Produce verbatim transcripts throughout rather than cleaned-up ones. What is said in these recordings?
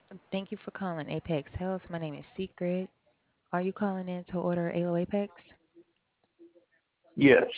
Thank you for calling Apex Health. My name is Secret. Are you calling in to order Alo Apex? Yes.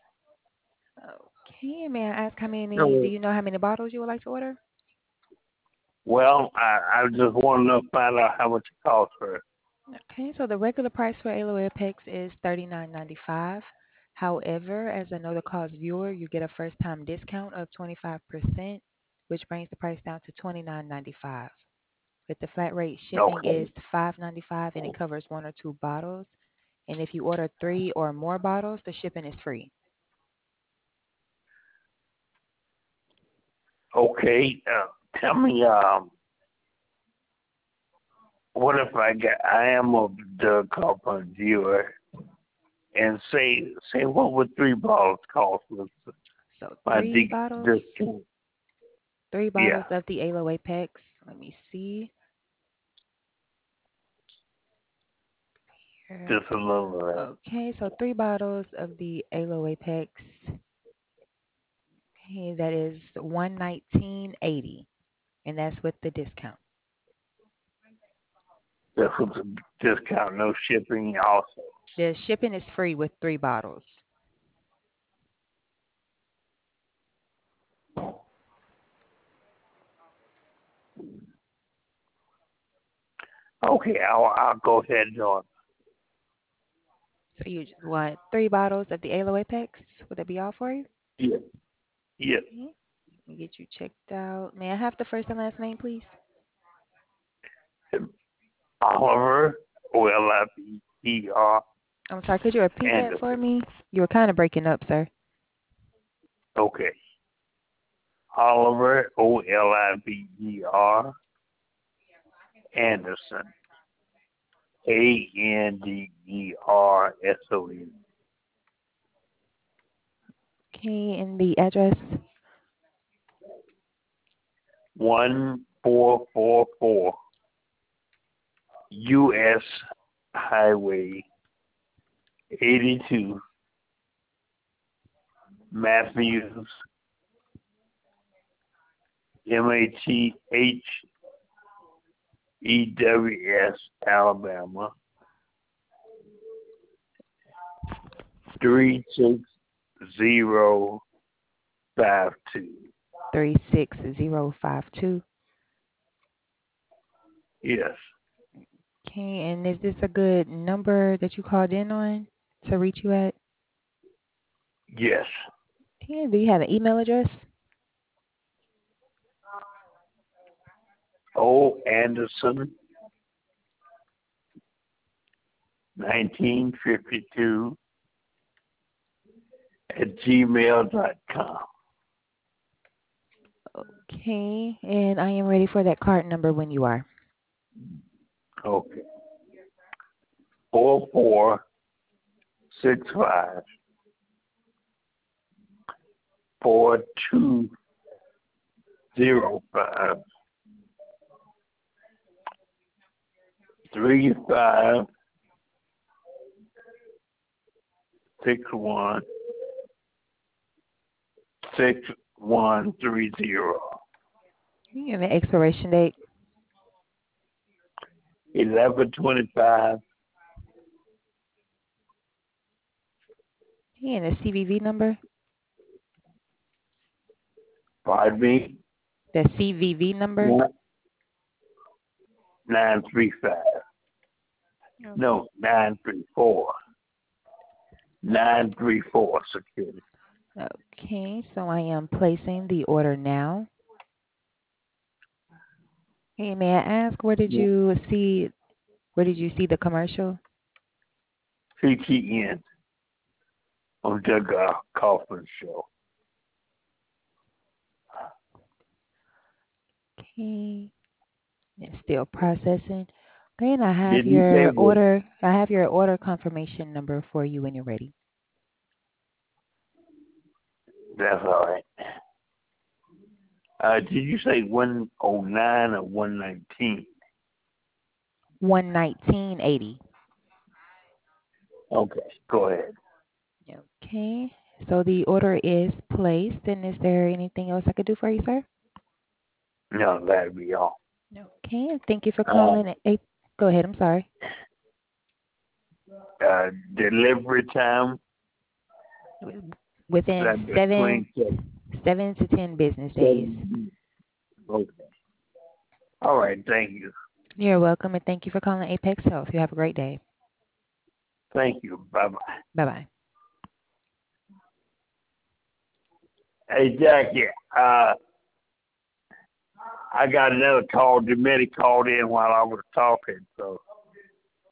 Okay, may I ask how many, do No. you know how many bottles you would like to order? Well, I, I just want to find out how much it costs for it. Okay, so the regular price for Alo Apex is thirty-nine ninety-five. However, as a no cost viewer, you get a first time discount of twenty-five percent, which brings the price down to twenty-nine ninety-five. With the flat rate shipping Okay. is five ninety-five and it covers one or two bottles. And if you order three or more bottles, the shipping is free. Okay. Uh, tell me, um, what if I get, I am a the couple viewer, and say, say what would three bottles cost with So my three dig bottles, discount? three Yeah, bottles of the Alo Apex. Let me see here. just a little of Okay, so three bottles of the Alo Apex. Okay, that is one nineteen eighty, and that's with the discount. that. Just with the discount, no shipping also. The shipping is free with three bottles. Okay, I'll, I'll go ahead and do it. So you just want three bottles of the Alo Apex? Would that be all for you? Yeah, yes. Okay. Let me get you checked out. May I have the first and last name, please? Oliver, O L I V E R, I'm sorry, could you repeat that for Anderson. me? You were kind of breaking up, sir. Okay. Oliver, O L I V E R, Anderson, A N D E R S O N. Okay, and the address? one four four four U S Highway eighty-two, Matthews, M A T H E W S, Alabama, three six zero five two. three six zero five two. Yes, Okay, and is this a good number that you called in on to reach you at? yes. Okay, do you have an email address? O. Anderson, nineteen fifty-two at gmail dot com. Okay, and I am ready for that card number when you are. Okay. Four four six five four two zero five three five six one six one three zero. And the expiration date Eleven twenty five. and the C V V number. Pardon me. The C V V number. Nine three five. No, nine three four. Nine three four security. Okay, so I am placing the order now. Hey, may I ask where did Yeah. you see where did you see the commercial? C T N on Doug uh, Kaufman show. Okay, it's still processing. Okay, and I have Did he say your that? order. I have your order confirmation number for you when you're ready. That's all right. Uh, did you say one oh nine or one nineteen? One nineteen eighty. Okay, go ahead. Okay, so the order is placed. And is there anything else I could do for you, sir? No, that'd be all. Okay, and thank you for Uh, calling. A- Go ahead. I'm sorry. uh, delivery time Within that seven between seven. seven to ten business days. seven. Okay. All right. Thank you. You're welcome, and thank you for calling Apex Health. You have a great day. Thank you. Bye bye. Bye bye. Hey Jackie. Uh, I got another call. Demetti called in while I was talking, so